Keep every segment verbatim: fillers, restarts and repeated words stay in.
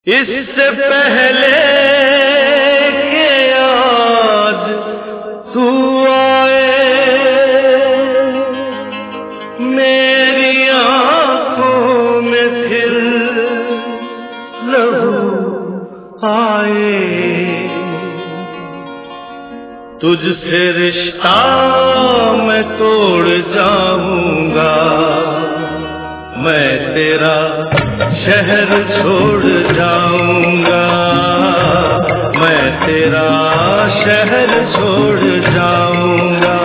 इससे पहले के याद तू आए, मेरी आंखों में फिर लहू आए। तुझसे रिश्ता मैं तोड़ जाऊंगा, मैं तेरा शहर छोड़ जाऊंगा, मैं तेरा शहर छोड़ जाऊंगा।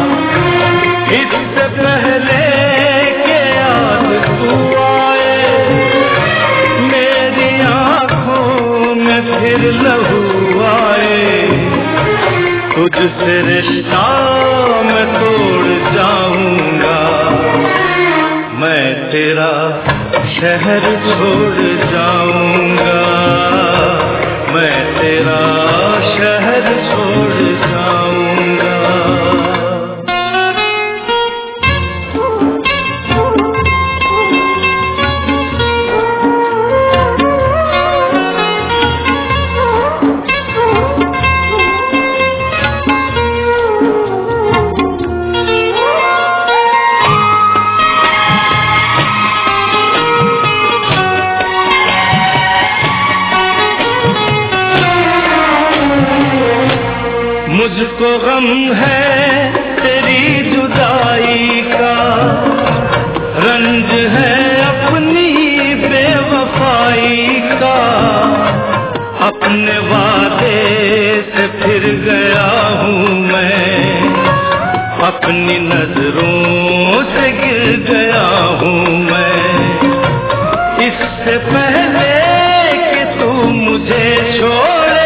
इससे पहले के याद तू आए, मेरी आंखों में फिर लहू आए। तुझसे रिश्ता मैं तोड़ जाऊंगा, मैं तेरा शहर छोड़ जाऊंगा, मैं तेरा शहर छोड़ जाऊंगा। मुझको गम है तेरी जुदाई का, रंज है अपनी बेवफाई का। अपने वादे से फिर गया हूँ मैं, अपनी नजरों से गिर गया हूँ मैं। इससे पहले कि तू मुझे छोड़े,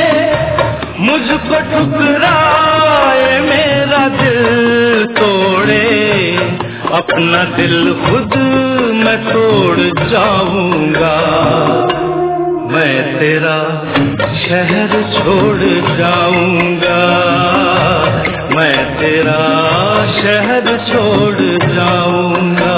मुझको ठुकराए, मेरा दिल तोड़े, अपना दिल खुद मैं तोड़ जाऊंगा। मैं तेरा शहर छोड़ जाऊंगा, मैं तेरा शहर छोड़ जाऊंगा।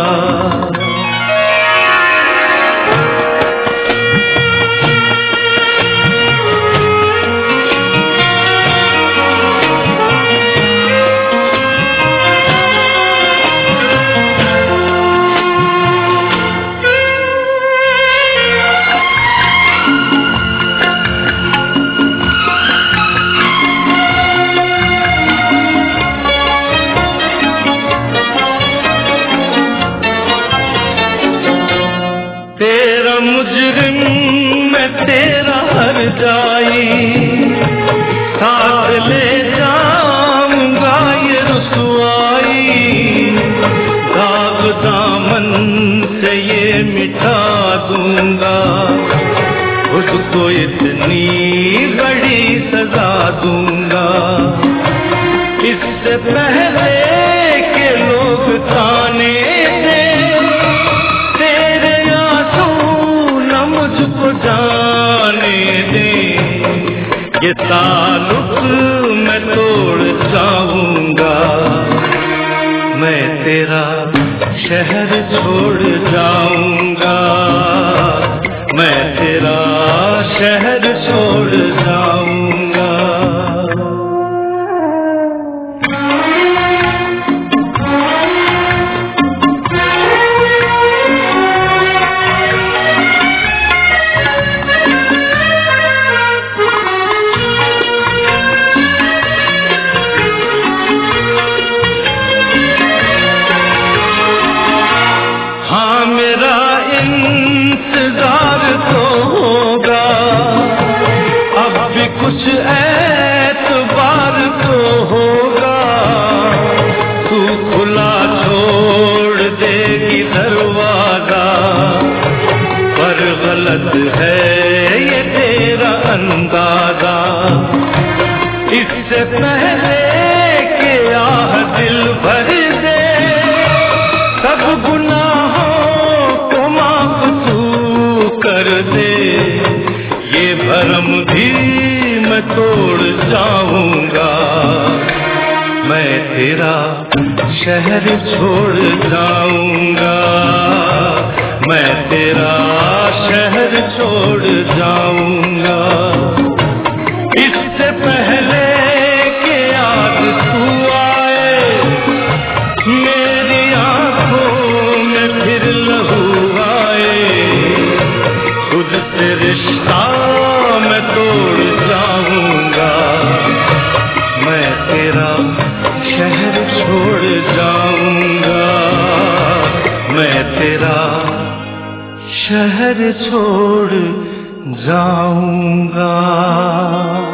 तेरा मुजरिम मैं तेरा हर जाई, साथ ले जाऊंगा ये रुसवाई। दाग दामन से ये मिटा दूंगा, उसको इतनी बड़ी सजा दूंगा। इससे पहले के लोग ताने दे, मुझको जाने दे, ये ताल्लुक मैं तोड़ जाऊंगा। मैं तेरा शहर छोड़ जाऊंगा, मैं तेरा शहर छोड़ जाऊंगा। इंतजार तो होगा, अब भी कुछ एतबार तो होगा। तू खुला छोड़ देगी दरवाजा, पर गलत है ये तेरा अंदाजा। इससे पहले के आह दिल भर दे, सब गुनाहों कर दे, ये भरम भी मैं तोड़ जाऊंगा। मैं तेरा शहर छोड़ जाऊंगा, मैं तेरा शहर छोड़ शहर छोड़ जाऊंगा।